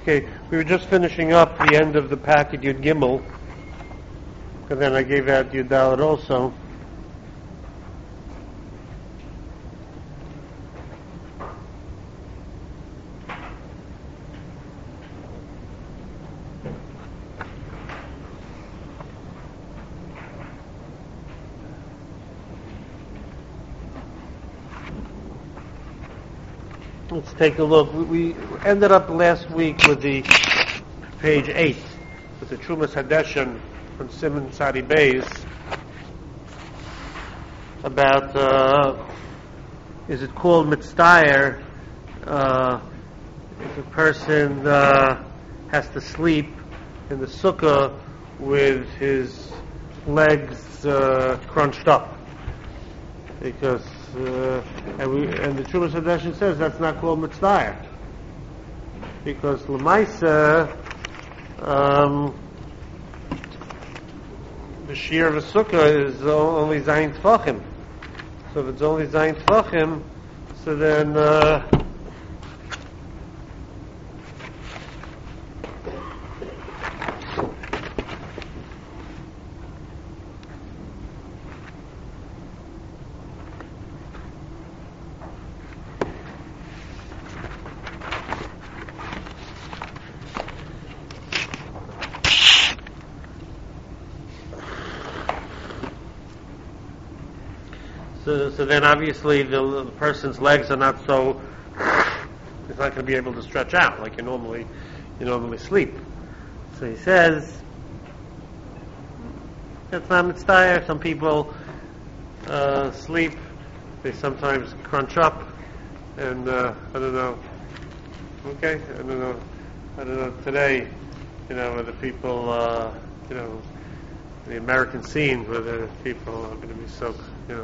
Okay, we were just finishing up the end of the packet Yud Gimel, and then I gave out Yud Dalet also. Let's take a look. We ended up last week with the page 8, with the Trumas Hadeshim from Simon Sadi Beis, about is it called mitzdayer if a person has to sleep in the sukkah with his legs crunched up, because and the Trumas Hadeshim says that's not called mitzdayer, because l'maisa the shear of a sukkah is only zayin tefachim. So if it's only zayin tefachim, so then So then obviously the person's legs are not so, he's not going to be able to stretch out like you normally sleep. So he says that's not mitzdayer. Some people sleep, they sometimes crunch up, and I don't know. Okay, I don't know today, whether people, the American scene, whether people are going to be so,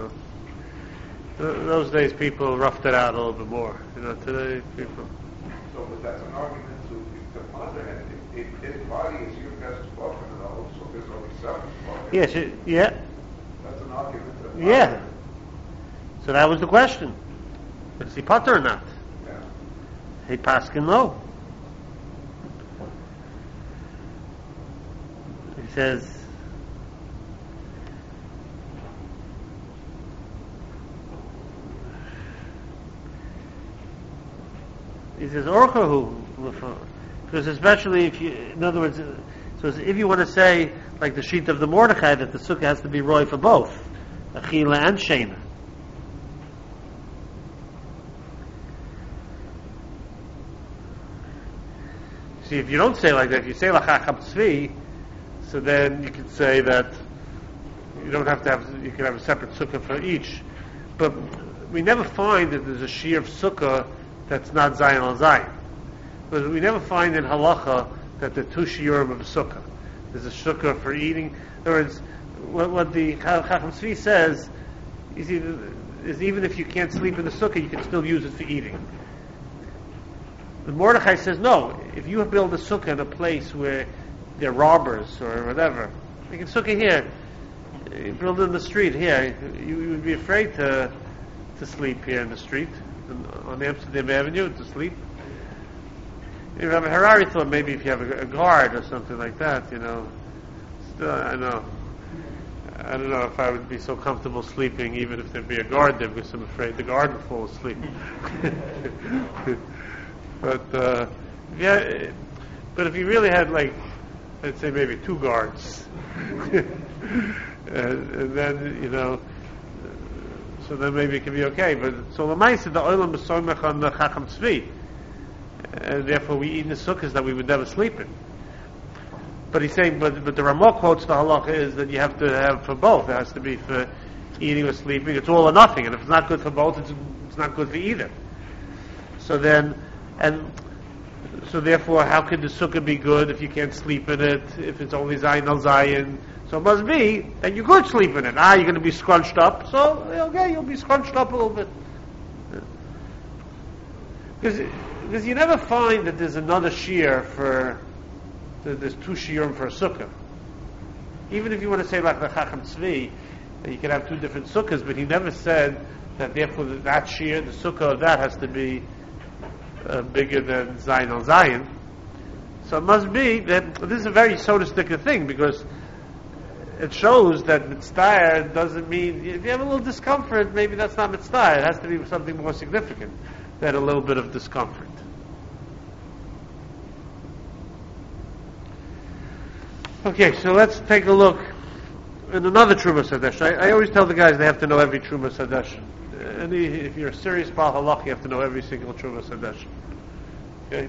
those days people roughed it out a little bit more. Today people. So, but that's an argument to ponder. If his body is your best weapon, and also there's only 7 weapons. Yes, yeah. That's an argument. Yeah. So that was the question: is he potter or not? Yeah. Hey, Paskin, no. He says. He says, Orchahu, because especially if you, in other words, so if you want to say, like the sheet of the Mordechai, that the sukkah has to be roy for both, Achila and Shena. See, if you don't say like that, if you say Lachacham Tzvi, so then you could say that you don't have to have, you can have a separate sukkah for each. But we never find that there's a shear of sukkah that's not Zayin al Zayin. But we never find in halacha that the 2 shiurim of a sukkah. There's a sukkah for eating. In other words, what the Chacham Tzvi says is even if you can't sleep in the sukkah, you can still use it for eating. The Mordechai says, no, if you build a sukkah in a place where there are robbers or whatever, you can sukkah here, you build it in the street here, you would be afraid to sleep here in the street on Amsterdam Avenue to sleep. You have a Harari thought maybe if you have a guard or something like that, Still, I don't know if I would be so comfortable sleeping even if there'd be a guard there, because I'm afraid the guard would fall asleep. But but if you really had I'd say maybe 2 guards, and then so then maybe it can be okay. But so l'maisa the olam b'somech on the Chacham Tzvi, and therefore we eat in the sukkahs that we would never sleep in. But he's saying, but the Ramah quotes the halacha is that you have to have for both. It has to be for eating or sleeping. It's all or nothing, and if it's not good for both, it's not good for either. So then, and so therefore, how could the sukkah be good if you can't sleep in it? If it's only Zayin al Zayin? So it must be that you could sleep in it. You're going to be scrunched up. So, okay, you'll be scrunched up a little bit. Because you never find that there's another shear there's 2 shiurim for a sukkah. Even if you want to say like the Chacham Tzvi, that you can have 2 different sukkahs, but he never said that therefore that shear, the sukkah of that has to be bigger than Zayin al Zayin. So it must be that this is a very sotistic thing, because it shows that mitzvah doesn't mean, if you have a little discomfort, maybe that's not mitzvah. It has to be something more significant than a little bit of discomfort. Okay, so let's take a look in another Truma Sadesh. I always tell the guys they have to know every Truma Sadesh. If you're a serious Baal Halach, you have to know every single Truma Sadesh. Okay?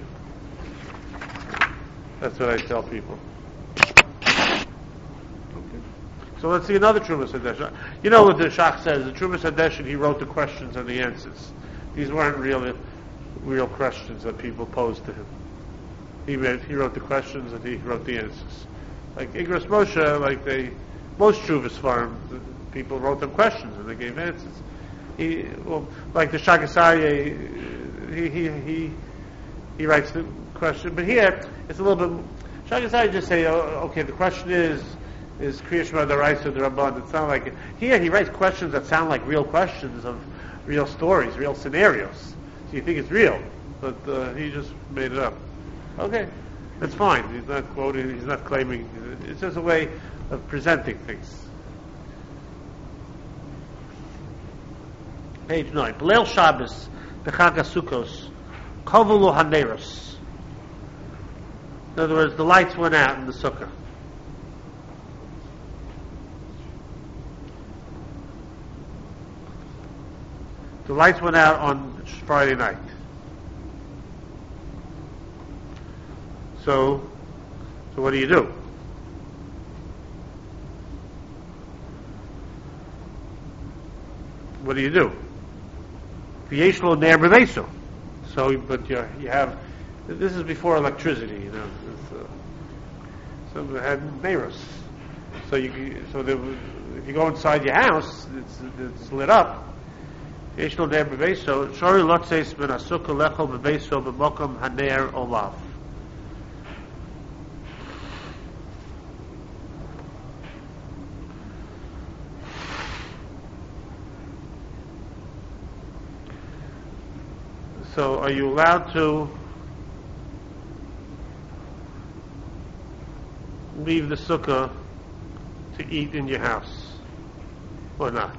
That's what I tell people. Okay. So let's see another Truma Sadesh. You know what the Shach says, the Truma Sadesh, he wrote the questions and the answers. These weren't real questions that people posed to him. He wrote the questions and he wrote the answers. Like Igros Moshe, most Shuvas farm, people wrote them questions and they gave answers. Like the Shagasarya, he writes the question, but here it's a little bit. Shagasarya just say, okay, the question is Kriya Shema D'Oraisa or D'Rabban? It sounds like here he writes questions that sound like real questions of real stories, real scenarios. So you think it's real, but he just made it up. Okay, that's fine. He's not quoting. He's not claiming. It's just a way of presenting things. Page 9. B'leil Shabbos b'Chag HaSukkos kavulu haneros. In other words, the lights went out in the sukkah. The lights went out on Friday night. So what do you do? What do you do? V'yesh lo ner b'veiso. So, but you have. This is before electricity, you know. So they had neiros. So if you go inside your house, it's lit up. V'yesh lo ner b'veiso. Shori lotzeis ben asukah lechol b'veiso b'mokom haner olav. So are you allowed to leave the sukkah to eat in your house or not?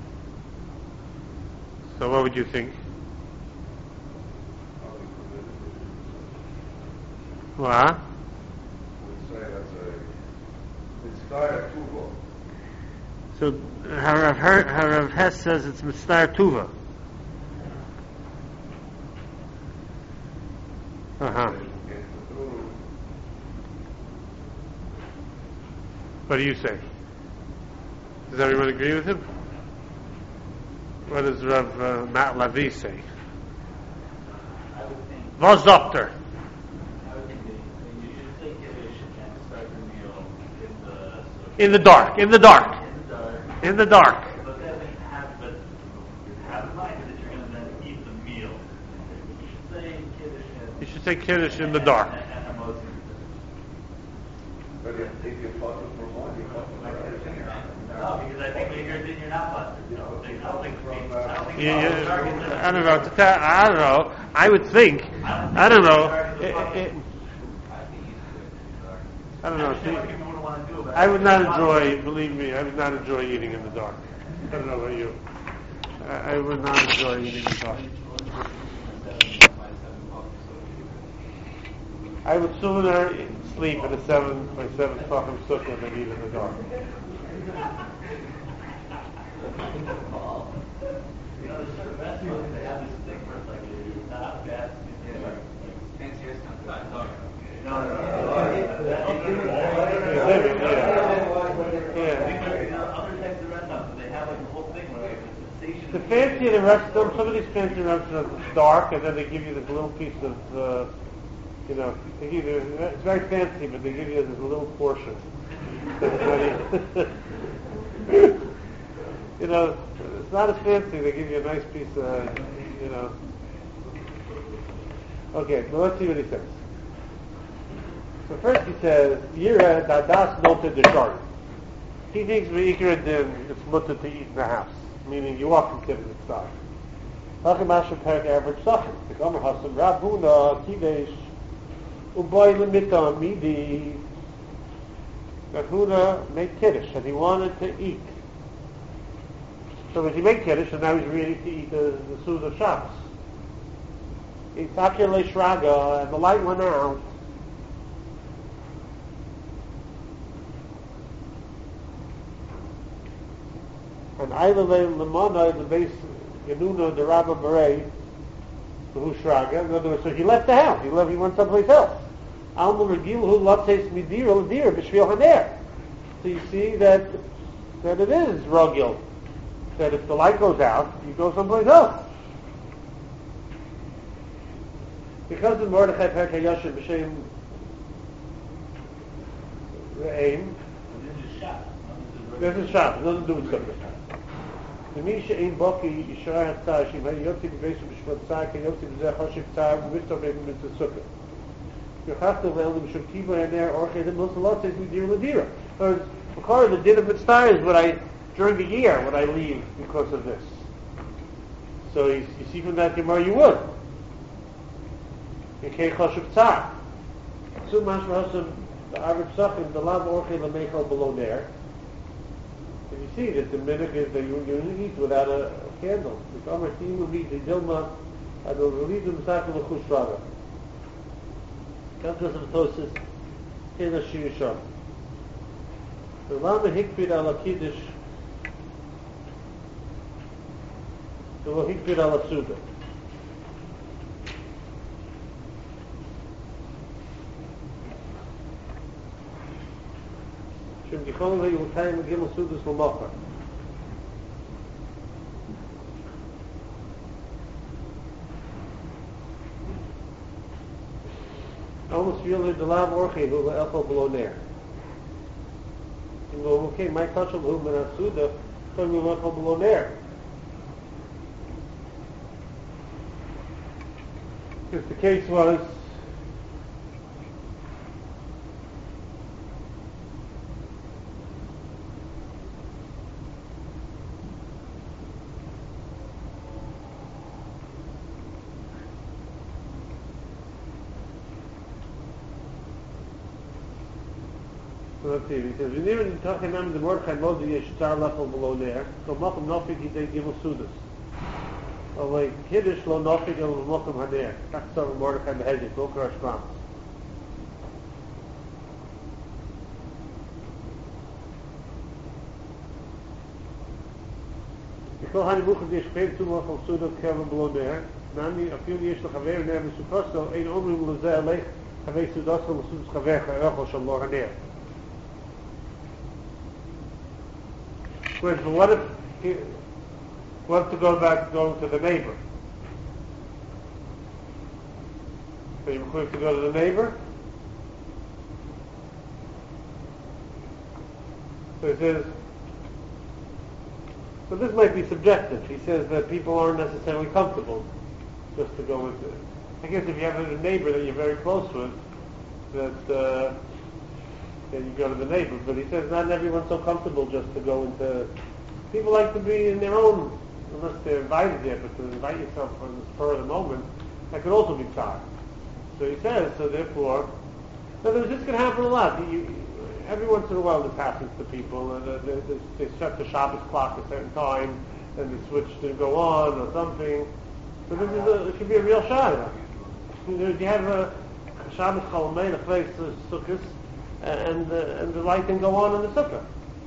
So what would you think? What? So Harav Hess says it's Mitzvah Tuva. What do you say? Does everyone agree with him? What does Rav Matt Lavi say? I would think. Was doctor? I would think that you should say Kiddush and start the meal In the dark. In the dark. In the dark. But then have in mind that you're going to then eat the meal. You should say Kiddush. In the dark. But if you fought it for one, you fought for no, because I think when you're not busted. I don't know. I would think. I don't know. I don't know. I would not enjoy. Believe me, I would not enjoy eating in the dark. I don't know about you. I would not enjoy eating in the dark. I would sooner sleep in a 7 by 7 Tachim sukkah than eat in the dark. You know, there's certain restaurants that have this thing where it's like it's not bad. Fancy restaurants. No. Other types of restaurants, they have like a whole thing where it's a sensation. The fancy of the restaurant, some of these fancy restaurants, it's dark, and then they give you this little piece of. They give you, it's very fancy, but they give you this little portion. It's not as fancy. They give you a nice piece of, Okay, well, let's see what he says. So first he says, Yira dadas noted the shari. He thinks v'ikra din, it's mutter to eat in the house, meaning you are considered a star. Lachem asher perik average sachim. The Gomer Hasam Rav Huna Kidesh Uboy limita midi. That Huna made Kiddush, and he wanted to eat. So as he made Kiddush, and now he's ready to eat the Suda of Shabbos. He Takele Shraga, and the light went out. And Eilele Lamana, the base Genuna, the Rabba Beret, the Hushraga. In other words, so he left the house. He went someplace else. Alma Regil who Lattes Midira Ladira Bishvil Haner. So you see that it is Rogil. That if the light goes out, you go someplace else. Because of Mordechai Perkei Yashin B'Shem Re'im, this is Shabbos, nothing to do with Sukkot. למי שאין בוקי ישרה הצעה שאם היה יוצא בבייסו בשפט צעה כי יוצא בזה חושב צעה ומסתובב במצא סוכר. יוכחת ואלה משום קיבו הנר אורחי the Muslim says מדיר לדיר. Because the din of mitzvah is during the year when I leave because of this. So you see from that Gemara you would. You can't choshev tzah. So mashma hasam the Arab Sachim the lav orchei lamechal below there. And you see that the minhag is that you eat without a candle. The Amar Timu meet the Dilma and the relief of the Sakal of Chushraga. Comes of Tosis in a Shir Sham. The Lama Hikpid ala Kiddush the Hikpid ala Suda. Shem Gichon Ve Yutayim Gimel Sudas L'Mocha. Almost feel the Lav Orchei who were Elko below there. And okay, my touch of whom and Suda, so we went below there. Because the case was let's see, he says, "V'nir in Tachanam the Mordechai Modi Yeshtar level below there. So Mokum Nofik he take Gimel Sudas. Oh like Kiddush lo Nofik el Mokum Hader. That's some Mordechai Behedek. Go Karash Kram. Before Hani Buchim the Yeshpeir to Mokum Sudas Kevin below there. Nami a few years to Chaver Ner Mesukoso ein Omrim Lezeh Alech Chaver Sudas Lo Sudas Chaver Chaver Shal Lo Hader. But what if he wants to go to the neighbor? So you have to go to the neighbor? So he says, so this might be subjective. He says that people aren't necessarily comfortable just to go into it. I guess if you have a neighbor that you're very close with, that then you go to the neighbor. But he says not everyone's so comfortable just to go into. People like to be in their own, unless they're invited there. But to invite yourself on the spur of the moment, that could also be tzar. So he says. So therefore, this can happen a lot. Every once in a while, this happens to people. They set the Shabbos clock at a certain time, and they switch to go on or something. So it could be a real shayla. You have a Shabbos Chalamein, a place of sukkahs, and the light can go on in the sukkah.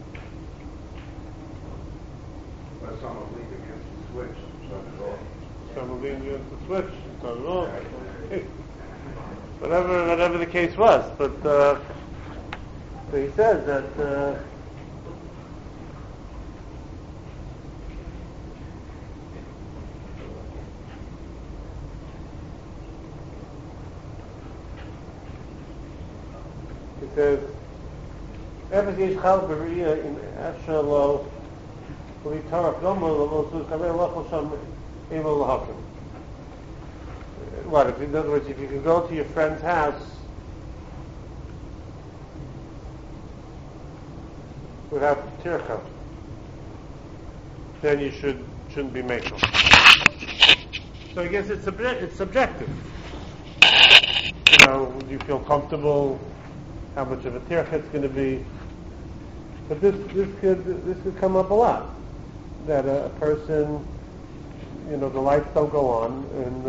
But some will lean against the switch, shut it off. Some will lean against the switch, shut it off. Whatever the case was, but so he says that. He says, "Ever yesh chal b'riyah in asher lo v'litarach gomer lo so kaver lachol sham emo lahakim." What? In other words, if you can go to your friend's house without tircha, then you shouldn't be makel. So I guess it's subjective. do you feel comfortable? How much of a tircha it's going to be? But this could come up a lot. That a person, the lights don't go on,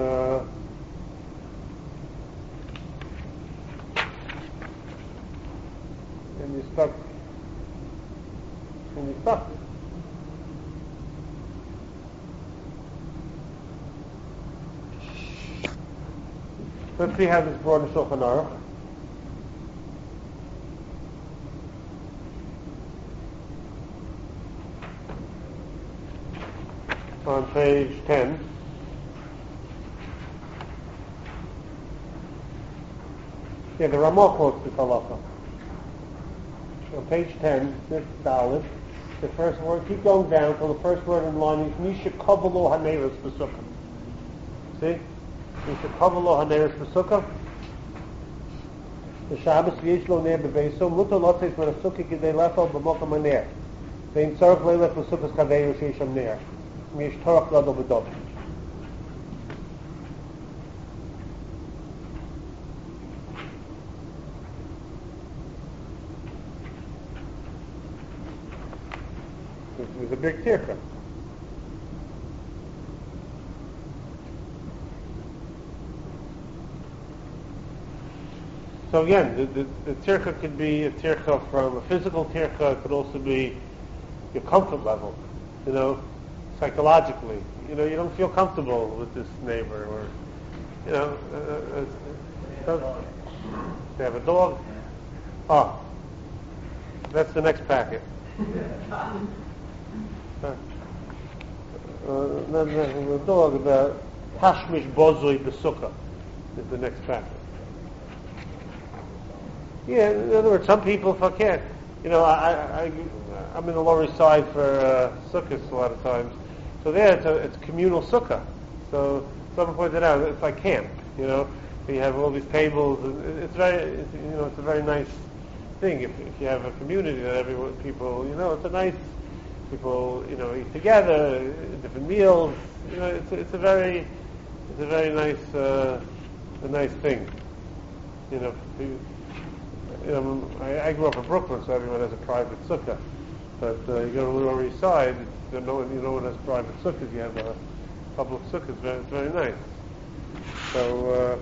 and you're stuck. And you're stuck. Let's see how this brought in Shulchan Aruch. On page 10. Yeah, the Ramah quotes this halacha. On page 10, this Dalet, the first word, keep going down till the first word in the line is Misha Kavalo Haneres B'Sukkah. See? Misha Kavalo Haneres B'Sukkah. The Shabbos V'yesh Lo Ner B'Beiso, Mutar Lotzeis Mer HaSukkah Kidei Lefel B'Mokam HaNer. Ve'in Tzarech Leilech B'Sukkahs Chaveru Sheisham Ner. Mish Torach Gadol B'Dov. This was a big tircha. So again, the tircha could be a tircha from a physical tircha. It could also be your comfort level, psychologically. You don't feel comfortable with this neighbor, or they have a dog. Oh, that's the next packet. The dog about Hashmish Bozoi B'Sukkah is the next packet. Yeah, in other words, some people, if I can't, I'm in the Lower East Side for sukkahs a lot of times. So there, it's communal sukkah. So someone pointed out, it's like camp. You have all these tables, and it's a very nice thing. If you have a community that people, it's a nice. People, eat together, different meals. It's a very nice, a nice thing. I grew up in Brooklyn, so everyone has a private sukkah. But you go to the Lower East Side, no one has private sukkahs. You have a public sukkahs. It's very nice. So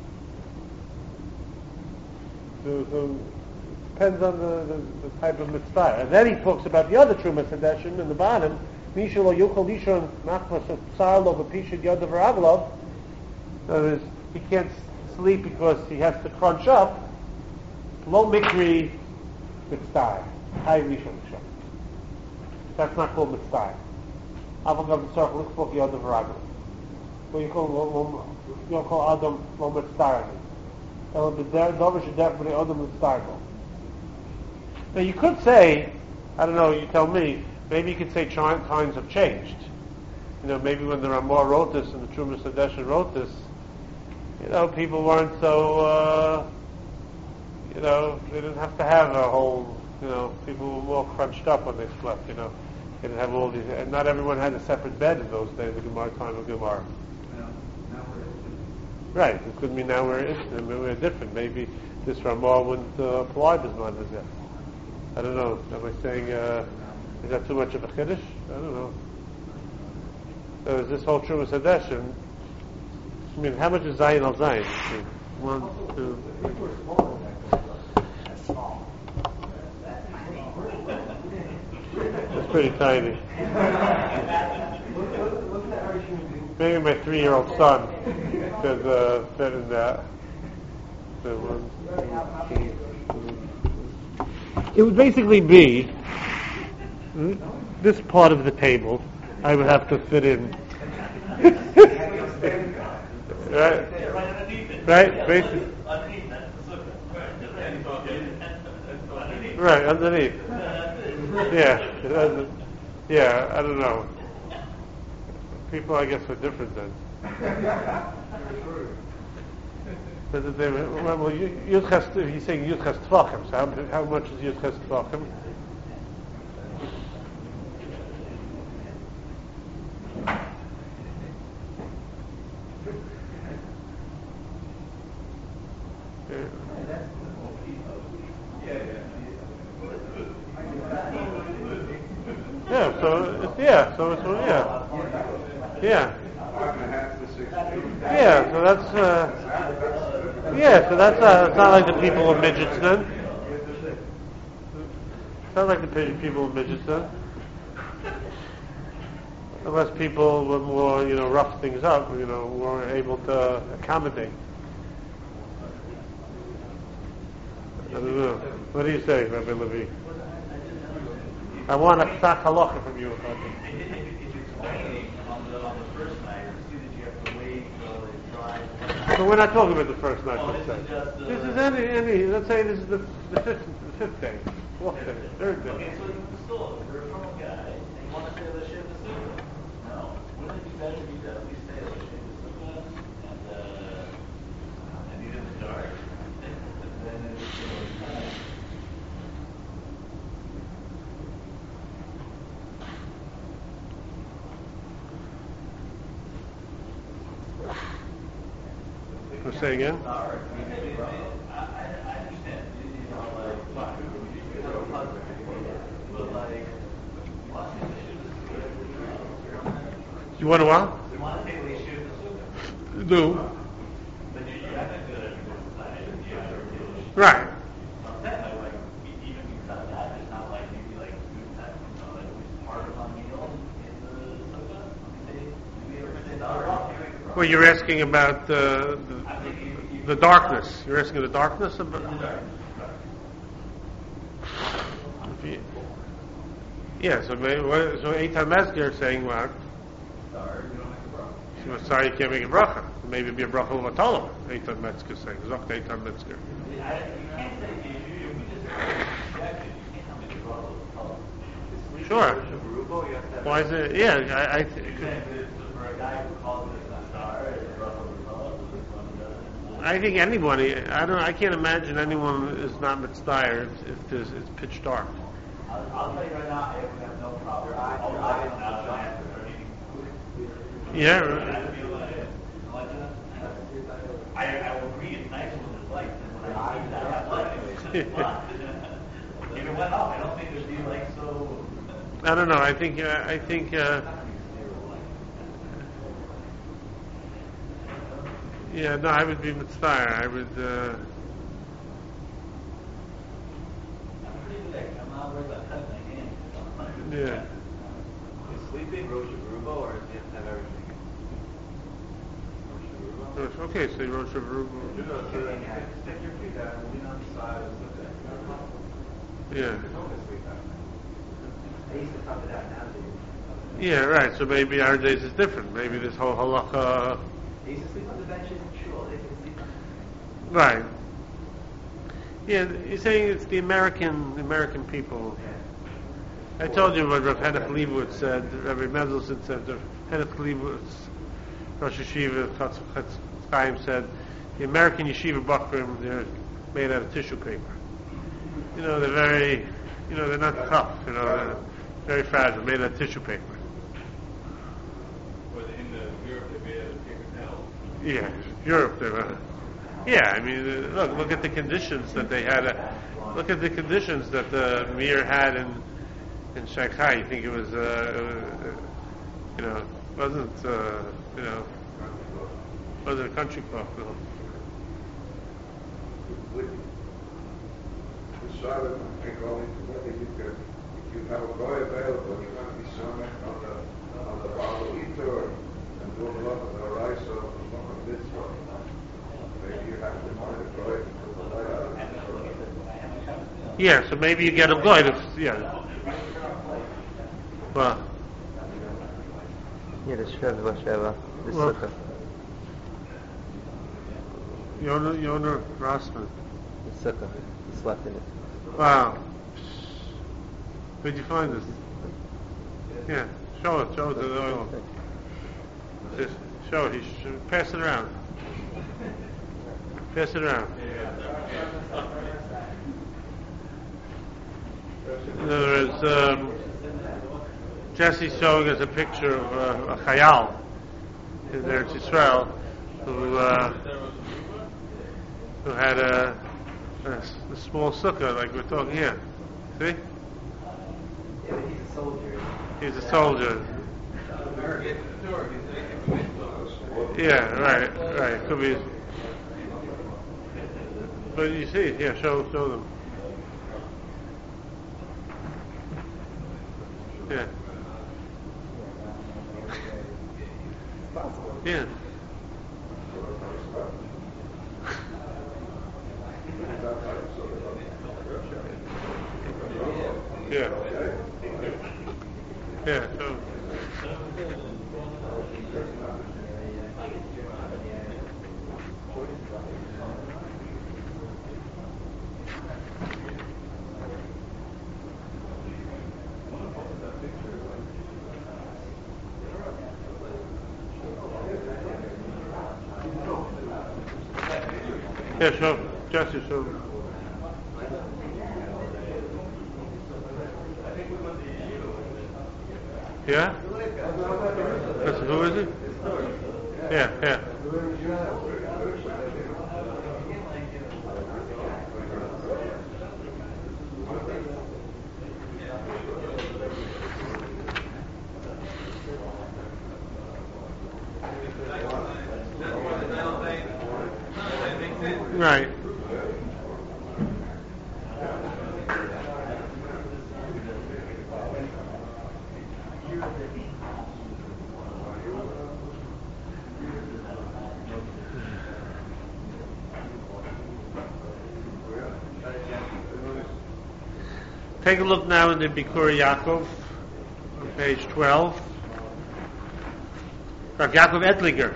depends on the type of mitzvah. And then he talks about the other Truma Sedeshin in the bottom. Mishalo Yuchal Lishon Machmas Sarlo B'Pishad Yodav Raglov. That is, he can't sleep because he has to crunch up. Lo Mikri Mitzvah. High Rishon Shom. That's not called mitzvah. Avagav Tzarch Lichbok Yodav Raglov. What you call Adam Lo Mitzvah. El B'der Dover Shedef B'nei Adam Mitzvah. Now you could say, I don't know, you tell me, maybe you could say times have changed. Maybe when the Ramah wrote this and the Truma Sedeshin wrote this, people weren't so, they didn't have to have a whole, people were more crunched up when they slept, They didn't have all these, and not everyone had a separate bed in those days, the Gemara time of Gemara. Right, it could mean now we're different. Maybe this Ramah wouldn't apply as much as that. I don't know. Am I saying, is that too much of a chiddush? I don't know. So is this whole Truma Sedeshin? I mean, how much is Zayin al Zayin? 1, 2, 3. It's pretty tiny. Maybe my 3-year-old son could fit in that. It would basically be this part of the table. I would have to fit in. Right? Basically. Right, underneath. Yeah, I don't know. People, I guess, are different then. Well, he's saying Yud Ches Tvachim. So how much is Yud Ches Tvachim? Yeah, so yeah, so it's yeah. 5.5 to 6 feet. Yeah, so that's it's not like the people with midgets then. It's not like the people with midgets then. Unless people were more, rough things up, were able to accommodate. I don't know. What do you say, Rabbi Levi? I want a psak halacha from you. It's explaining on the first night, you see that you have to wait until they dry. But we're not talking about the first night. Oh, this is just the... This is any. Let's say this is the fifth day, fourth day, third day. Okay, so still, if you're a normal guy, and you want to say the shit the sukkah. No. Wouldn't it be better if you at least say the shit the sukkah and eat in the dark? Then it's time. Let's say again. I understand. But like, watching the shit You want to what? you want to say they shoot the sukkah. Do. But you have to do it every time. You have to do it. Right. I'm saying like even because that it's not like maybe like food time, like part of a meal in the sukkah. Maybe ever say the Well, you're asking about the darkness. You're asking the darkness about. Yeah. So Eitan Mezger is saying what? Sorry, you can't make a bracha. Maybe it'd be a bracha l'matala. Eitan Mezger is saying. Zokt Eitan Mezger. You can't say if we just reject it, you can't tell me the bracha. Sure. Why is it? Yeah, I You're saying that for a guy who calls it a star, it's a bracha l'matala. I think anybody. I can't imagine anyone is not mitzvah if it's pitch dark. I'll tell you right now, I have no problem. Yeah. I will read it nice when it's light, and when I see that I have light, it's not. If it went off, I don't think it would be like so. I don't know. I think. Yeah. No, I would be mitzvah. I would. I'm pretty good. I'm not worried about cutting my hand. Yeah. Is sleeping Rosh Hashanah or does he have to have everything? Okay, so Rosh Hashanah. Stick your feet out and lean on the side of the Yeah. I used to cover that now. Yeah, right. So maybe our days is different. Maybe this whole halacha. They used to sleep on the benches in shul. They can sleep on Right. Yeah, you're saying it's the American people. I told you what Rav Henoch Leibowitz said. Rabbi Mendelsohn said. Rav Henoch Leibowitz, Rosh Yeshiva Chutz Chaim said, the American yeshiva bakrim, they're made out of tissue paper. They're very, they're not tough. They're very fragile, made out of tissue paper. Or in Europe, they made out of paper towels. Yeah, Europe, they were. Yeah, I mean, look at the conditions that they had. Look at the conditions that the Mir had in Shanghai. You think it was, wasn't a country club, no. The Charlotte can go into whether if you have a guy available, you're going to be somewhere on the bottle eater and do a lot of the rice or the mitzvah. Maybe you have to find a guy to put the light out. Yeah, so maybe you get a guy. Yeah. Well. Yeah, the Sheva, the Sukkah. Yonah Rossman. The Sukkah. He slept in it. Wow. Where'd you find this? Yeah, show it to the oil. Just show it. Pass it around. Pass it around. In other words, Jesse's showing us a picture of a chayal in Eretz Yisrael who had a small sukkah like we're talking here. See? he's a soldier. He's a soldier. Yeah, right. Could be. But you see it, yeah, show them. Yeah. Yeah. Yeah. Yeah, so. Yeah, so, Jesse, so. Yeah? That's, who is it? Yeah. Right. Take a look now in the Bikur Yaakov, on page 12. Rav Yaakov Ettlinger.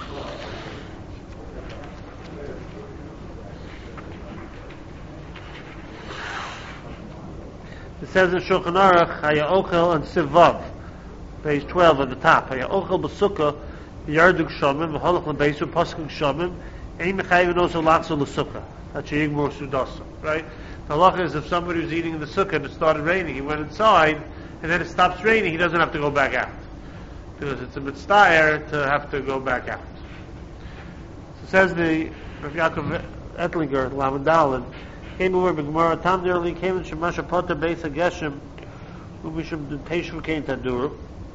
It says in Shulchan Aruch, Haya Ochel and Sivav, page 12 at the top. Haya Ochel B'Sukkah, Yardug Shomim, V'Holach L'Beisu, Poskim Shomim, Ein Mechayv Noso Lachso L'Sukkah. That's Yigmur Sudasa, right? The halacha is if somebody was eating in the sukkah and it started raining, he went inside, and then it stops raining, he doesn't have to go back out. Because it's a mitzvah to have to go back out. So says the Rav Yaakov Ettlinger, Lamed Daled, came over b'Gemara, Tam Derli came in Shemasha Potter Beis HaGeshem, Umishum Teishu Kein Taduru.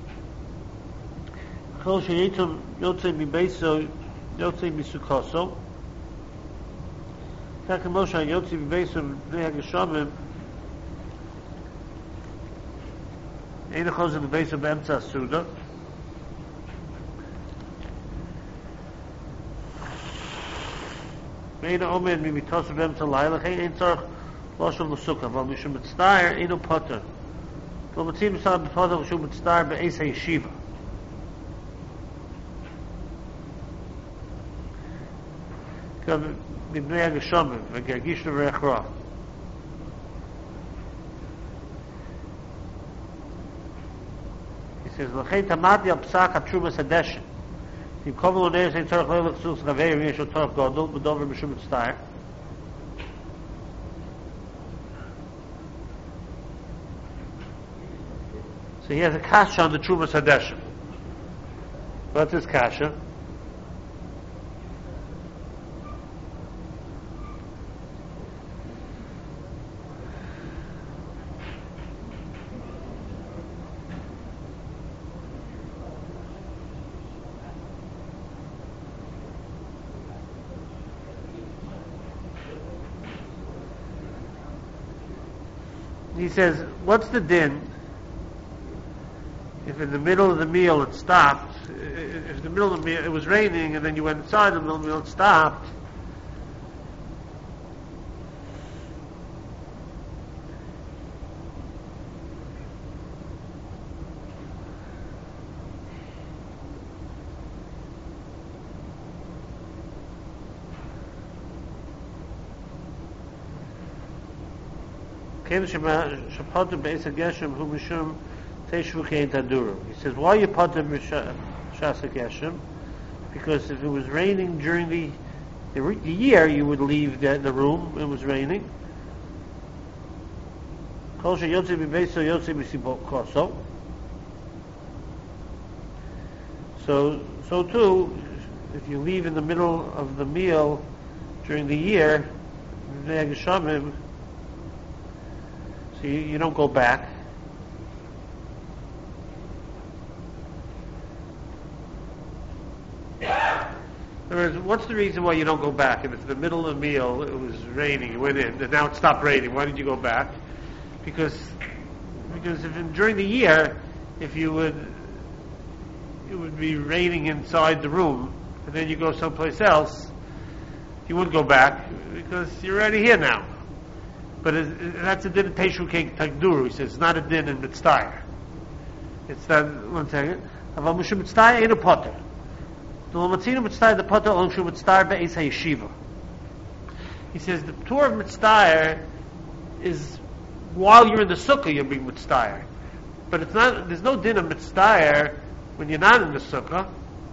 Chol Sheyitum Yotzei B'Beiso, Yotzei B'Sukoso. Taka Moshe Yotzi B'Beiso B'nei HaGeshamim, Ein Echos B'Beiso B'Emtza Suda. Meina Omer Mimitos B'Emtza Laila, Ein Tzarech Loshel L'Sukkah, Val Mishum Mitztayr, Eino Potter. Val Mitzim Mitzad B'Potter, Mishum Mitztayr B'Eis HaYeshiva. מבני הגשמים, וגרגיש לברחרה. He says, לכן תמדתי על פסק התשומס הדשן. אם כל מלונר שאין צורך לא לחסוס רבי, אם יש לו צורך גודל, בדובר משום מצטער. So he has a kasha on the Trumas Hadeshem. What's his kasha? He says, what's the din if in the middle of the meal it stopped? If in the middle of the meal it was raining and then you went inside, in the middle of the meal it stopped. He says, why are you potter b'shasa geshem? Because if it was raining during the year, you would leave the room. It was raining. So too, if you leave in the middle of the meal during the year, so you don't go back. In other words, what's the reason why you don't go back? If it's the middle of the meal, it was raining, you went in, and now it stopped raining. Why did you go back? Because during the year, if you would, it would be raining inside the room, and then you go someplace else, you wouldn't go back because you're already here now. But that's a din in Teshu Kek Tagduru. He says it's not a din in Mitzvah. It's that, one second. Aval Mushu Mitzvah ain't a potter. The Lamatzina Mitzvah, the potter, Al Mushu Mitzvah Be'ez HaYeshiva. He says the tour of Mitzvah is while you're in the sukkah you're being Mitzvah. But it's not, there's no din of Mitzvah when you're not in the sukkah.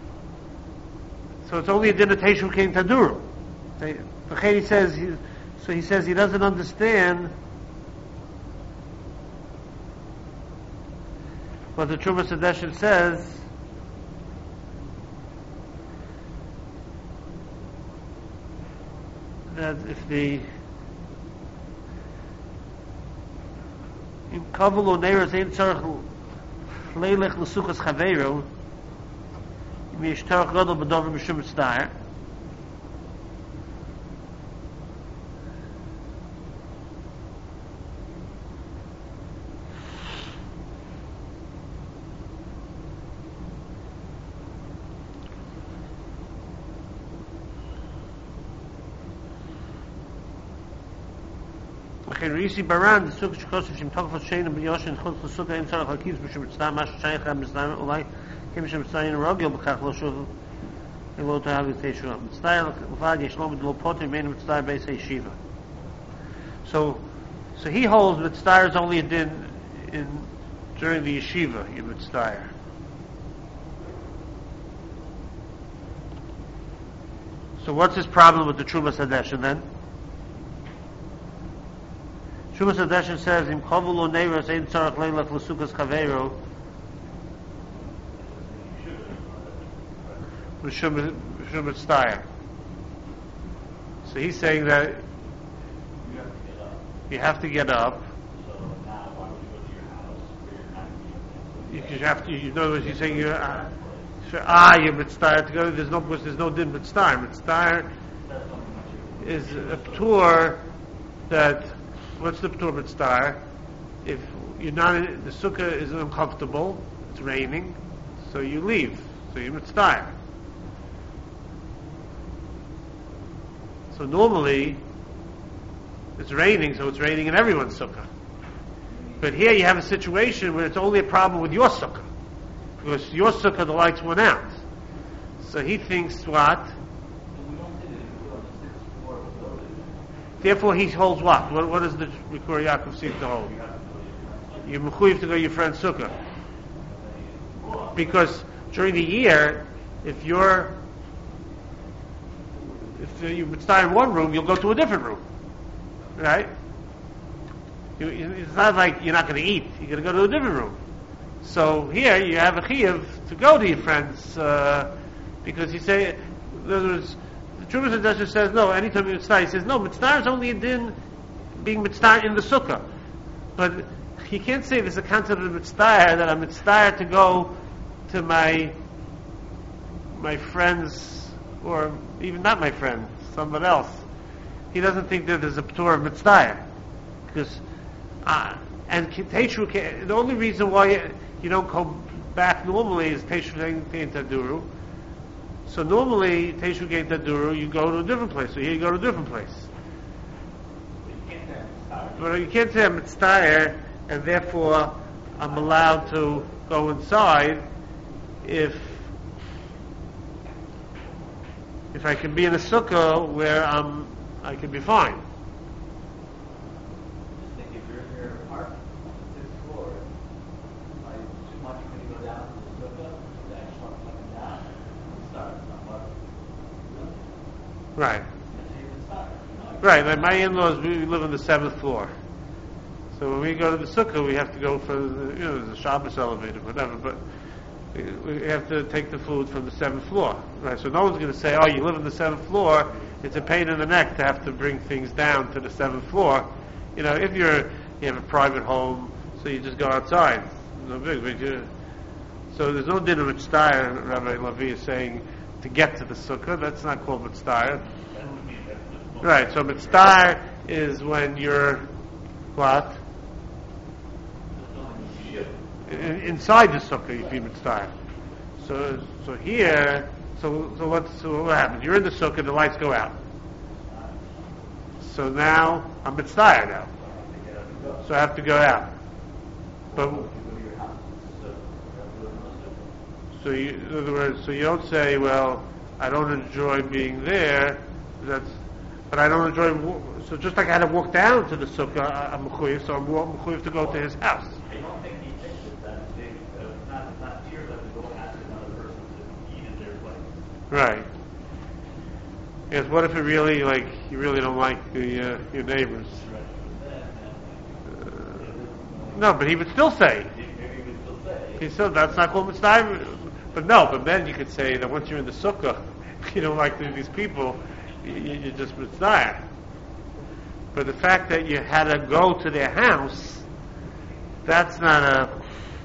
So it's only a din of Teshu Kek Tagduru. He says, he says he doesn't understand what the Trumas Hadeshin says that if the in Kavul or Neiros ain't tzarech leilech l'suchas chaveru mish tarech gadol b'dover b'shum mitzvah. Risi Baran, the Sukkah Shkosif Shim Tokfos Shein and B'Yoshin Chutz L'Sukkah Ein Tzarech Hakivs B'Shem Mitzvah Mash Shaykh HaMitzvah Ulai Kim B'Shem Mitzvah Yin Rogel B'Kach Lo Shuv Elo Tehav Yisei Mitzvah L'Vad Yesh Lo B'Dlo Poter Mein Mitzvah Beis HaYeshiva. So he holds Mitzvah is only a din during the yeshiva in Mitzvah. So what's his problem with the Trumas Hadeshin then? Trumas Hadeshin says, "Im Kavul lo neiros ein tzarech leilach l'sukas chaveru." B'shum mitzvah. So he's saying that you have to get up. You have to. In other words, he's saying you're mitzvah to go. There's no din mitzvah. Mitzvah is a tour that. What's the P'tur Mitzvah? If you're not in, the sukkah is uncomfortable, it's raining, so you leave. So you're Mitzvah. So normally, it's raining, so it's raining in everyone's sukkah. But here you have a situation where it's only a problem with your sukkah. Because your sukkah, the lights went out. So he thinks what? Therefore, he holds what? What does the Rikur Yaakov seem to hold? You're mechuyev to go to your friend's sukkah. Because during the year, if you stay in one room, you'll go to a different room. Right? It's not like you're not going to eat. You're going to go to a different room. So here, you have a chiyuv to go to your friend's, because you say, in other words, Trumas Hadeshin says no. Anytime you mitzvah, he says no. Mitzvah is only a din being mitzvah in the sukkah, but he can't say there's a concept of mitzvah that I'm mitzvah to go to my friends, or even not my friend, someone else. He doesn't think that there's a p'tur of mitzvah because and Teshu. The only reason why you don't come back normally is Teshu Kein Taduru. So normally, Teshu Kein Taduru, you go to a different place. So here you go to a different place. But you can't say I'm mitzvah, and therefore I'm allowed to go inside if I can be in a sukkah where I can be fine. Just think if you're in your apartment, 6th floor, like too much when you go down to the sukkah, the extra coming down. Right. Right. Like my in-laws, we live on the 7th floor. So when we go to the sukkah, we have to go for there's a Shabbos elevator, whatever. But we have to take the food from the 7th floor. Right. So no one's going to say, "Oh, you live on the 7th floor. It's a pain in the neck to have to bring things down to the 7th floor." If you have a private home, so you just go outside. No big. So there's no din of mitzvah. Rabbi Lavi is saying to get to the sukkah. That's not called mitzvah. That would be that's Right. So mitzvah is when you're what? Inside the sukkah, you'd be mitzvah. So here, so what happens? You're in the sukkah, the lights go out. So now I'm mitzvah now. So I have to go out. But so you, in other words, so you don't say, well, I don't enjoy being there. But I don't enjoy. So just like I had to walk down to the sukkah, I'm mechuyev, so I'm mechuyev to go to his house. I don't think he thinks it's that big. Not tears have to go ask another person to eat in their place. Right. Yes. What if it really like you really don't like the your neighbors? No, but he would still say. Maybe we still say. He said that's not called mitzvah. But then you could say that once you're in the sukkah, you don't like these people. You just mitzvah. But the fact that you had to go to their house, that's not a.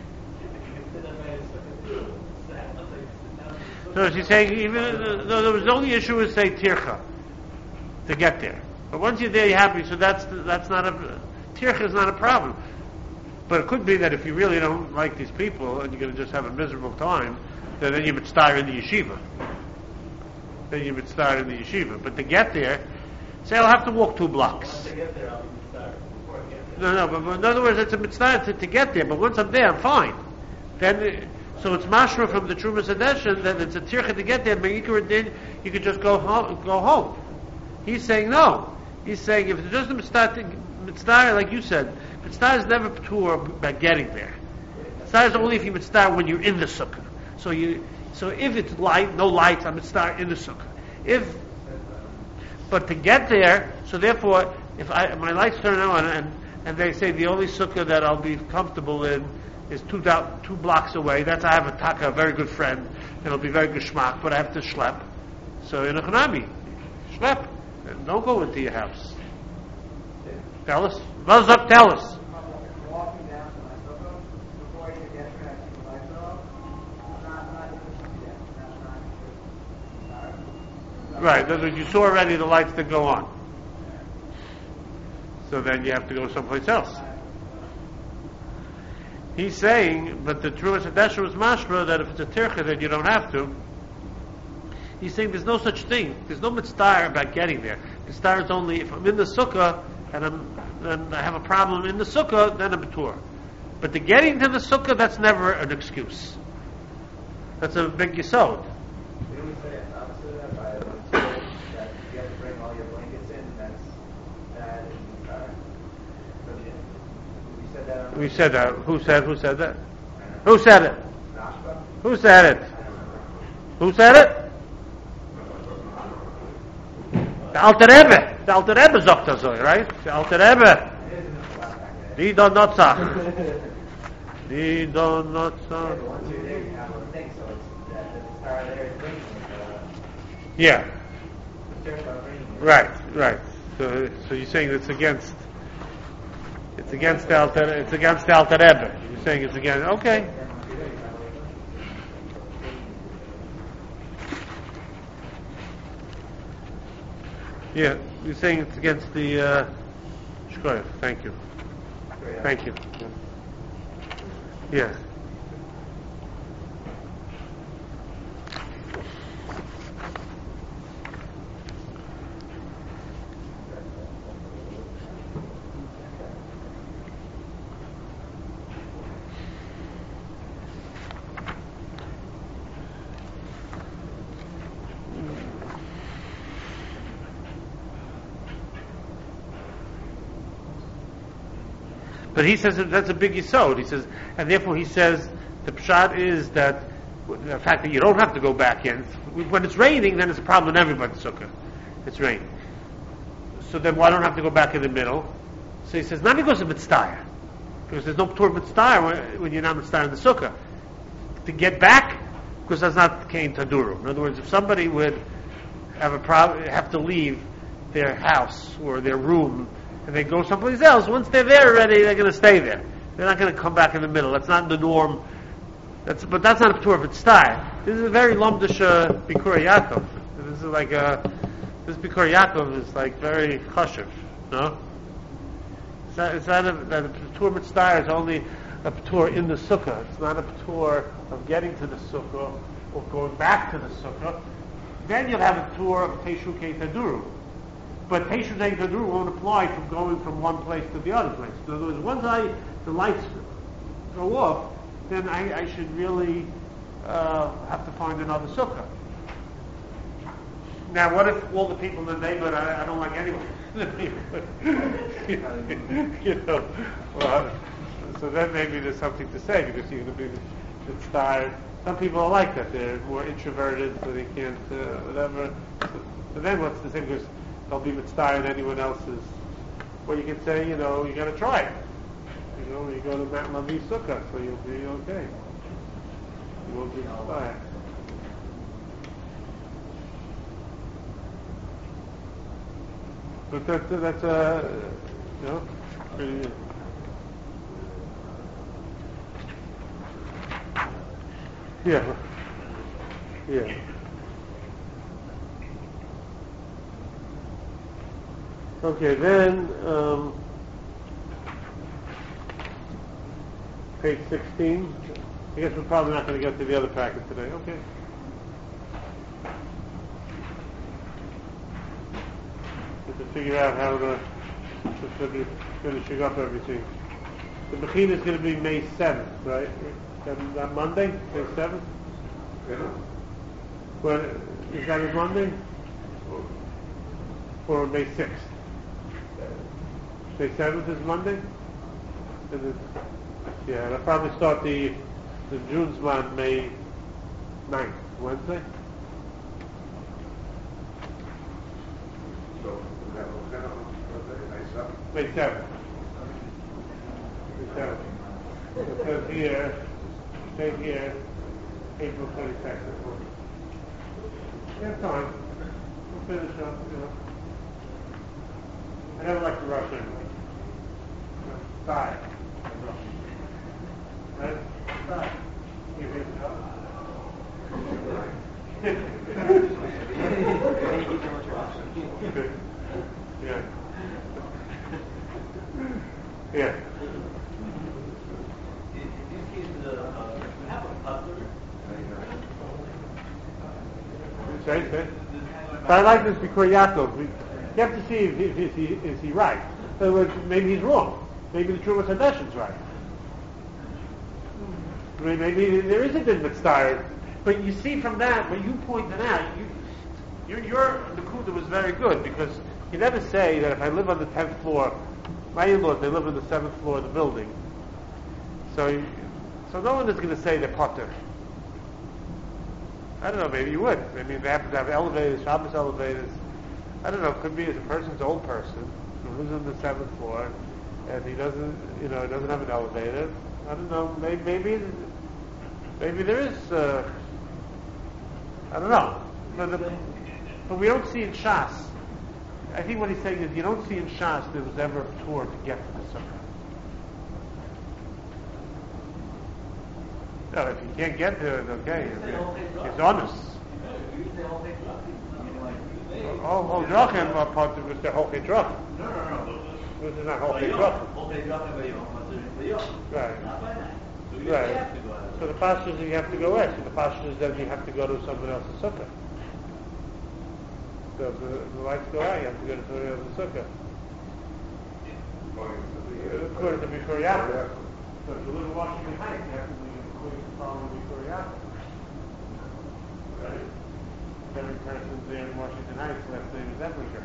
So she's saying even though the only issue is say tircha to get there. But once you're there, you're happy. So that's not a tircha is not a problem. But it could be that if you really don't like these people and you're going to just have a miserable time, then you would start in the yeshiva. Then you would start in the yeshiva. But to get there, say I'll have to walk 2 blocks. Once I get there, I'll be mitzvah. Before I get there. No, but in other words, it's a mitzvah to get there. But once I'm there, I'm fine. Then, so it's mashra from the Trumas Hadeshin that it's a tircha to get there. But you could just go home. He's saying no. He's saying if it's just a mitzvah, like you said, mitzvah is never tour by getting there. Mitzvah is only if you mitzvah when you're in the sukkah. So if it's light, no lights, I'm mitzvah in the sukkah. But to get there, so therefore, if my lights turn on and they say the only sukkah that I'll be comfortable in is 2 blocks away, I have a very good friend, and it'll be very geschmack, but I have to schlep. So in a Chanabi, schlep. Don't go into your house. Tell us. Buzz up, tell us. Walking down to my sukkah, before I even get there, I see the lights off. I'm not even Right, that's what you saw already, the lights that go on. So then you have to go someplace else. He's saying, but the Trumas Hadeshin was mashma that if it's a tircha, then you don't have to. He's saying there's no such thing. There's no mitzvah about getting there. Mitzvah is only if I'm in the sukkah and I have a problem in the sukkah, then I'm betur. But the getting to the sukkah, that's never an excuse. That's a big yesod. We always say it's opposite of that by one story, that you have to bring all your blankets in, and that's bad and we said that on We said that. Who said that? Who said it? Nashba. Who said it? Who said it? The Alter Rebbe. The Alter Rebbe sagt das so, right? The Alter Rebbe. Die do not sagen. Die do not sagen. Once you're there, you have one thing, so it's that the star there is bringing Yeah. the church are bringing Right. So you're saying it's against the Alter Rebbe. You're saying it's against. Okay. Yeah, you're saying it's against the Shkoyev. Thank you. Thank you. Yeah. But he says that that's a big yesod. He says, and therefore he says the pshat is that the fact that you don't have to go back in. When it's raining, then it's a problem in everybody's sukkah. It's raining. So then why don't I have to go back in the middle? So he says, not because of mitzvah, because there's no ptur mitzvah when you're not mitzvah in the sukkah. To get back, because that's not kain taduru. In other words, if somebody would have a problem, have to leave their house or their room and they go someplace else, once they're there already, they're going to stay there. They're not going to come back in the middle. That's not the norm. But that's not a ptur of mitzvah. This is a very Lomdish Bikur Yaakov. This is like this Bikur Yaakov is like very chashiv, no? It's not that a Patur Mitzvah is only a Patur in the Sukkah. It's not a Patur of getting to the Sukkah or going back to the Sukkah. Then you'll have a tour of Teshu Kei Taduru. But Teshu Kei Taduru won't apply from going from one place to the other place. In other words, once the lights go off, then I should really have to find another Sukkah. Now, what if all the people in the neighborhood, I don't like anyone in the neighborhood? You know, well, so then maybe there's something to say, because you're going to be the star. Some people are like that. They're more introverted, so they can't, whatever. So then what's the thing? Because they'll be mitzvah and anyone else's. Well, you can say, you know, you got to try it. You know, you go to Mount Lavi Sukkah, so you'll be okay. You won't be mitzvah. But that's you know, pretty good. Yeah. Yeah. Okay, then page 16. I guess we're probably not going to get to the other packet today. Okay. To figure out how to be finishing up everything. The Bechina is going to be May 7th, right? That Monday, May 7th? Yeah. Well, is that a Monday? Or May 6th? May 7th is Monday? Yeah, they'll probably start the June's month May 9th, Wednesday? So we have May 7th. May 7th. It says here, April 22nd. We have time. We'll finish up, you know. I never like to rush anyway. Style. Right? Style. You hear the Yeah. Yeah. Say. But I like this because Yaakov. You have to see is he right. In other words, maybe he's wrong. Maybe the Trumas Hadeshim's right. I mean, maybe there is a din mitzvah. But you see from that, what you pointed out, your Nakuda was very good, because you never say that if I live on the 10th floor, my in-laws, they live on the 7th floor of the building. So no one is going to say they're potter. I don't know, maybe you would. I mean, they happen to have elevators, Shabbos elevators. I don't know, it could be as a person's old person who lives on the 7th floor, and he doesn't have an elevator. I don't know, maybe there is, I don't know. But we don't see in Shas. I think what he's saying is you don't see in Shas there was ever a tour to get to the Sukkah. No, if you can't get to it, okay. It's honest. Oh, Drachim are part of the Holchei Drachim. No. This is not Holchei Drachim. Right. Right. So the pastures you have to go west. So the pastures then you have to go to someone else's sukkah. So if the lights go out, you have to go to someone else's sukkah. According to Bikur Yaakov. So if you live in Washington Heights, you have to be according to following Bikur Yaakov. Right? Every person there in Washington Heights, last name is Eblinger.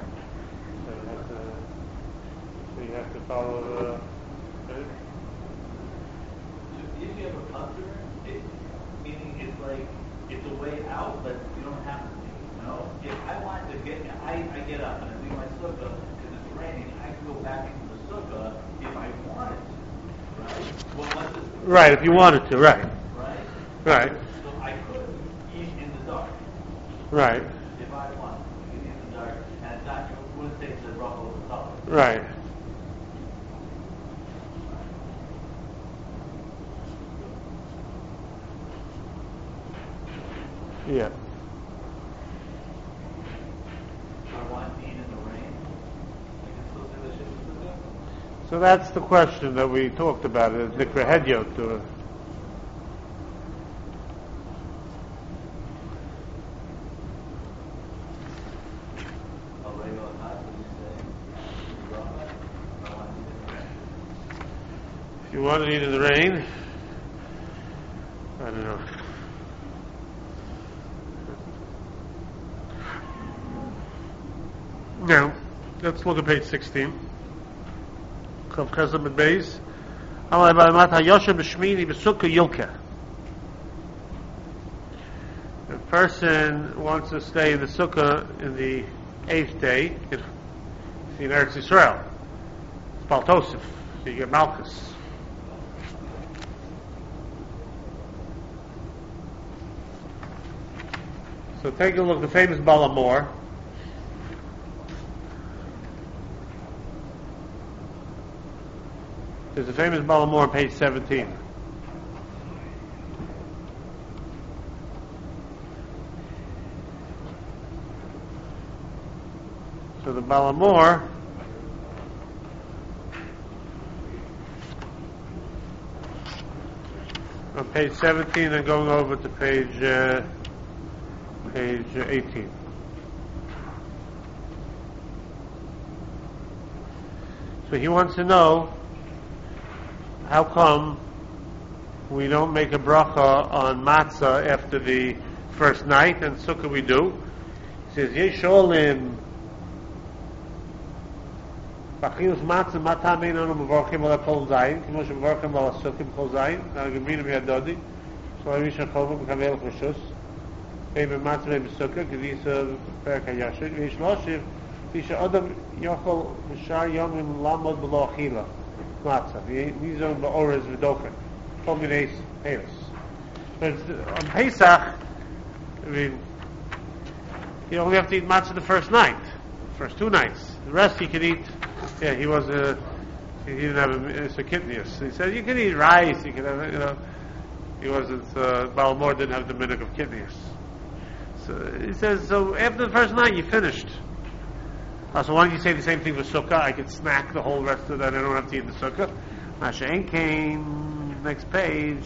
So you have to follow the. Right? If you have a punter, meaning it's like it's a way out, but you don't have to. You know, if I want to get up and I leave my sukkah because it's raining, I can go back into the sukkah if I wanted to, right? Well, right, if you wanted to, right. Right. So I could eat in the dark. Right. If I wanted to eat in the dark, and it's not, it wouldn't take the rough over the top. Right. Yeah. I want to eat in the rain. I can still say the shit is good. So that's the question that we talked about, is Nikra Hedyot to it. A regular hot, would you say? I want to eat in the rain. If you want to eat in the rain, I don't know. Now, let's look at page 16. Chav Chesed and Beis. Amalei Ba'amat HaYoshem B'Shmini B'Sukkah Yilkeh. A person wants to stay in the Sukkah in the 8th day in Eretz Yisrael. It's Baal Tosef. So you get Malchus. So take a look at the famous Baal Amor. There's a famous Baal Amor on page 17. So the Baal Amor on page 17 and going over to page 18. So he wants to know, how come we don't make a bracha on matzah after the first night, and sukkah we do? He says, Yesh olim b'achilus matzah matam einanu mevorchim ala kol zayin kimo shemevorchim ala sukkah b'kol zayin ha'gemina b'yadodi sh'lo yisha chovah b'kavel cheshus ve'im b'matzah ve'im b'sukkah k'disa perek ha'yashir v'yish loshiv v'yish adam yochol b'shar yomim lamod b'lo achila matzah v'yizon ba'orez v'dofen kol mineis heres. But on Pesach, I mean, you only have to eat matzah the first night, first 2 nights. The rest he could eat. Yeah, he didn't have a kitnius. He said you can eat rice. You can have, he wasn't. Baal Mor didn't have the minhag of kitnius. So he says, so after the first night you finished. So why don't you say the same thing for sukkah? I could snack the whole rest of that. I don't have to eat the sukkah. Masha'en came, next page.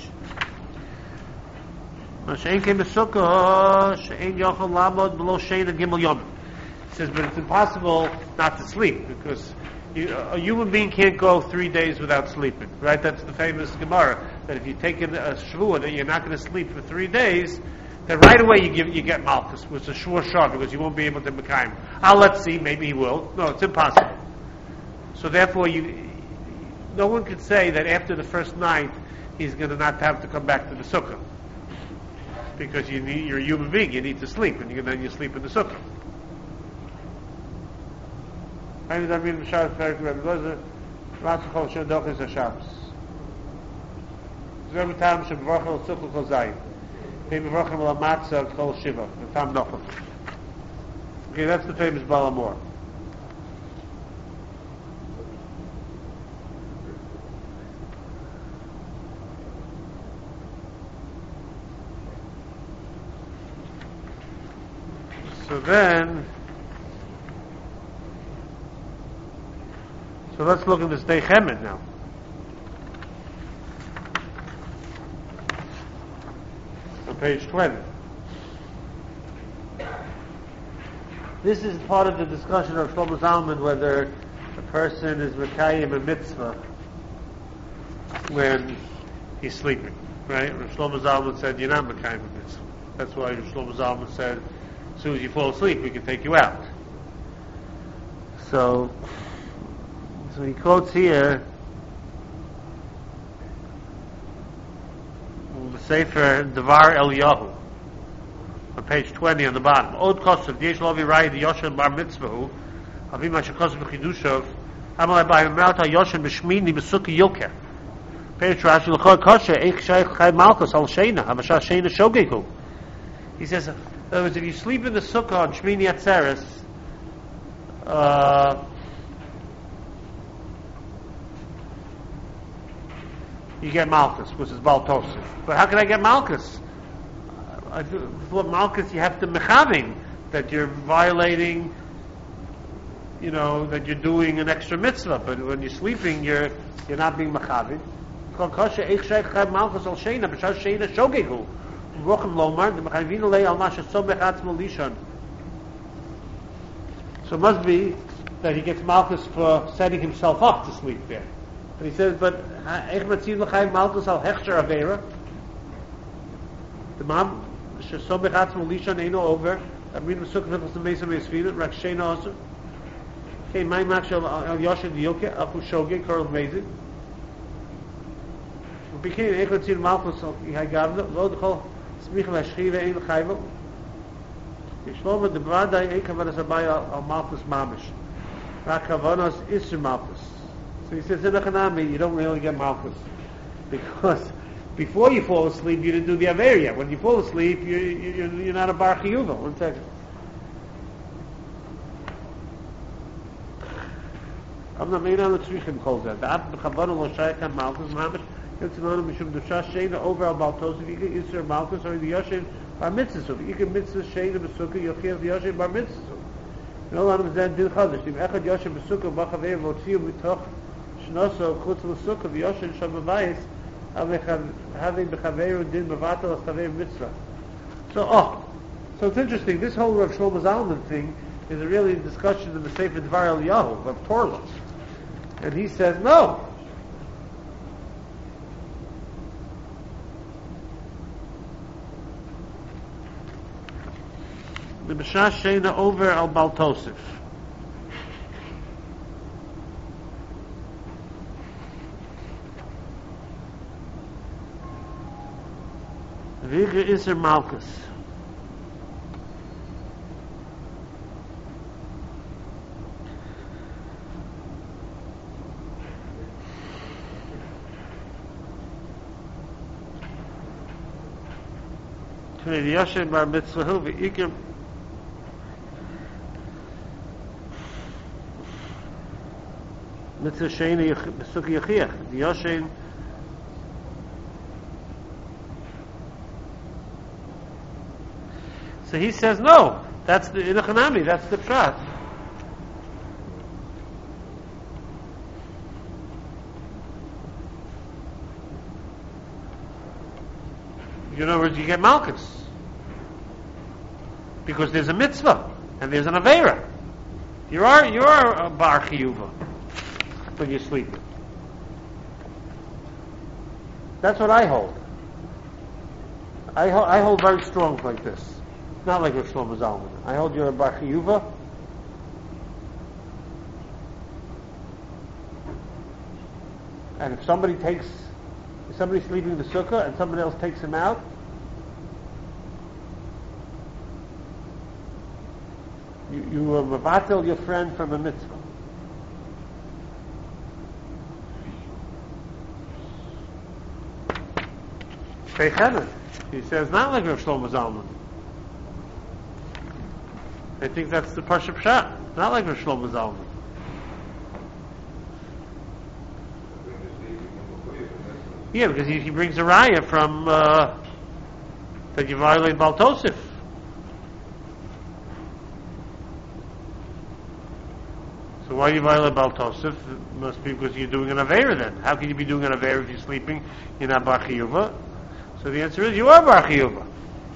Masha'en came to sukkah. She'en yochel lamod below shein and gimel yom. He says, but it's impossible not to sleep because a human being can't go 3 days without sleeping, right? That's the famous Gemara that if you take a shvuah that you're not going to sleep for 3 days, then right away you get malchus, which is a shvuah shah, because you won't be able to mekayim. Let's see, maybe he will. No, it's impossible. So therefore, no one could say that after the first night he's going to not have to come back to the sukkah, because you're a human being, you need to sleep, and then you sleep in the sukkah. Every time Shemevorchim Sukkah Kol Zayin, Mevorchim Al Matzah Kol Shiva, the Tam Nochel. Okay, that's the famous Baal Amor. So let's look at this Dei Chemed now. On page 20. This is part of the discussion of Shlomo Zalman, whether a person is Mekayim a mitzvah when he's sleeping, right? Shlomo Zalman said, you're not Mekayim a mitzvah. That's why Shlomo Zalman said, as soon as you fall asleep, we can take you out. So he quotes here the Sefer Devar Eliyahu on page 20 on the bottom. Od kosav yesh lo virai the Yoshem bar mitzvahu avim ashakosav b'chidushav amalei b'ayim mount ha-Yoshem b'shmini b'sukkah yilkeh page Rashi l'chol kosher eich shaykh chay malchus al sheina hamashah sheina shogeku. He says, in other words, if you sleep in the sukkah on Shmini Atzeres, you get Malchus, which is Baal Tosef. But how can I get Malchus? for Malchus you have to mechaving, that you're violating, that you're doing an extra mitzvah, but when you're sleeping, you're not being mechaving. So it must be that he gets Malchus for setting himself up to sleep there. And he says, but Malchus al hechsher avera. The mam shesom bechatzmo lishon eino over. Amin mesuk v'chos nemesa meisvina rak sheina also. Okay, my match al yoshin diyoke afu shoge korol mezid. Became echot tzir Malchus al yihagavna lo dechol smicha v'ashchiva ein l'chayvo. Yishlomo de b'vaday ein kavanas abay al Malchus mamish. Rak kavanas isur Malchus. So he says in the Chanami, you don't really get Malchus because before you fall asleep, you didn't do the Aver yet. When you fall asleep, you're not a Bar Chiyuva. 1 second. I'm not made on the Tzrichim calls that. The Ab B'Chavana Lo Shayach Han Malchus Mamish Yitzimonu Mishum Dusha Sheina over Al Baltos if you can Yisur Malchus or the Yoshin Bar Mitzvah. If you can Mitzvah Sheina B'Sukkah, you'll hear the Yoshin Bar Mitzvah. You know, one of them did Chadash. If Echad Yoshin B'Sukkah B'Chaveir V'Otziu B'Toch Shnoso Chutz L'Sukkah V'Yoshin Shom B'Vayis having B'Chaveir Din B'Vatal Chaveir Mitzvah. So it's interesting. This whole Rav Shlomo Zalman thing is a really discussion in the Sefer Dvar Eliyahu of Torah. And he says, no. The B'Shah Sheina over Al Bal Tosef. Viga Isser Malchus. The Yoshin Bar Mitzvah V'Ikir Mitzvah Sheini B'Sukkah Yechiach. The Yoshin so he says no. That's the in the Chanami. That's the pshat. In other words, you get Malchus because there's a mitzvah and there's an avera. You are a bar chiyuva when you're sleeping. That's what I hold. I hold very strong like this, not like Rav Shlomo Zalman. I hold you're a bar chiyuva. And if somebody's sleeping in the sukkah and somebody else takes him out, you mevatel your friend from a mitzvah. He says not like Rav Shlomo Zalman. I think that's the Parsha Pshat. Not like Rav Shlomo Zalman. Yeah, because he brings a raya from that you violate Bal Tosef. So why do you violate Bal Tosef? It must be because you're doing an Avera then. How can you be doing an Avera if you're sleeping? You're not Bar Chiyuva. So the answer is you are Bar Chiyuva.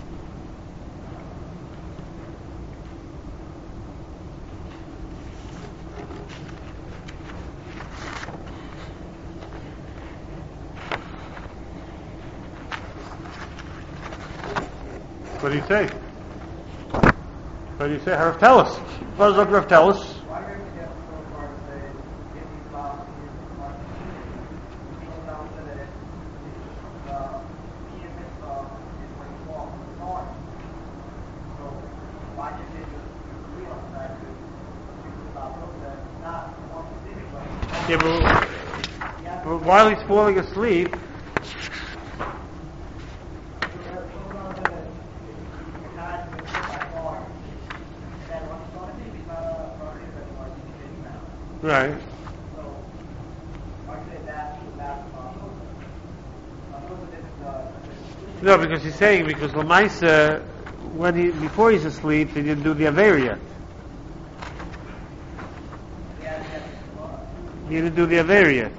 What do you say? What do you say? Rav tell us. What does Rav tell us? Why are you get so far to say, if you stop, people down to the Piyah Mitzvah is when you walk from the north. So why can't they just agree on the fact that people stop looking at not one specific one? Yeah, but while he's falling asleep, right. So, I say that to that, No, because he's saying because Lamaisa, before he's asleep, he didn't do the Aver yet. He didn't do the Aver yet.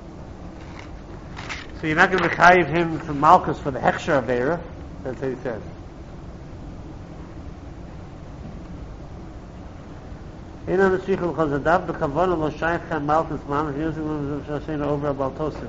So you're not going to mechayiv him from Malchus for the Hechsher Avera. That's what he says. In on the Sheikhul Chazadav, the Kavanah lo Shaykh Khan Malchus Mam, using them as Shashena over about Tosif.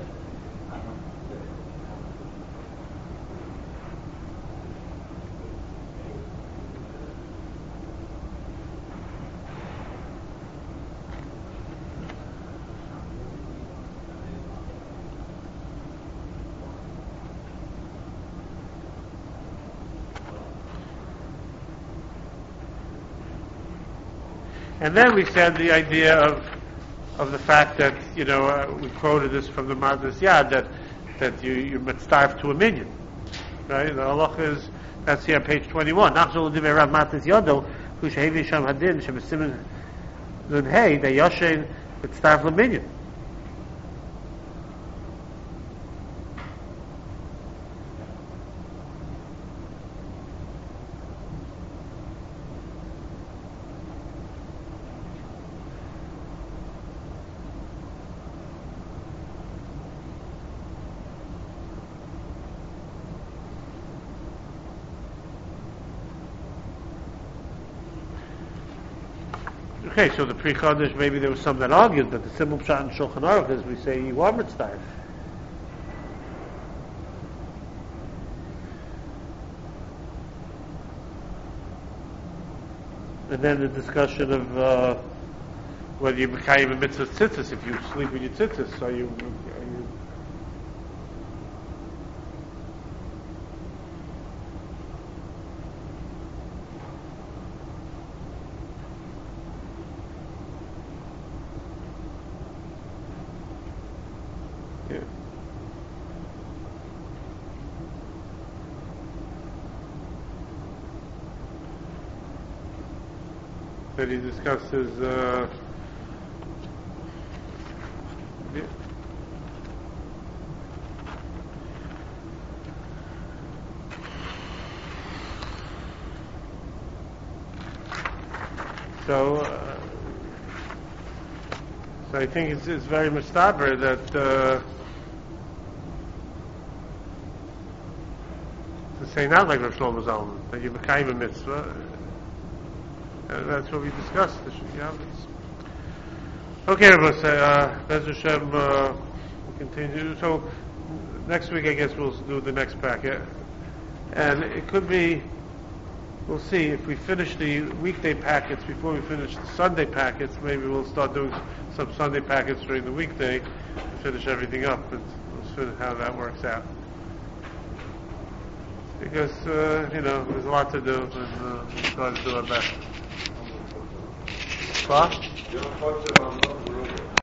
And then we said the idea of the fact that, we quoted this from the Madras Yad, that you're mitzdarf to a minion. Right? The halacha is, that's here on page 21. Nachzol Divei Rav Matis Yodo, who shehevi sham hadin, shemesimin nun hey, the yoshein mitzdarf l'minion. Okay, so the Pri Chodesh, maybe there was some that argued, but the simple pshat in Shulchan Aruch is we say you are mitzdarf. And then the discussion of whether you mekayim a mitzvah tzitzis, if you sleep with your tzitzis, are you that he discusses so I think it's very mustaber that to say not like Rav Shlomo Zalman, that you became a mitzvah. And that's what we discussed. Okay, Rabbi, Bez Hashem, we'll continue. So next week, I guess we'll do the next packet, and it could be. We'll see if we finish the weekday packets before we finish the Sunday packets. Maybe we'll start doing some Sunday packets during the weekday to finish everything up, and we'll see how that works out. Because there's a lot to do, and we'll try to do our best. What?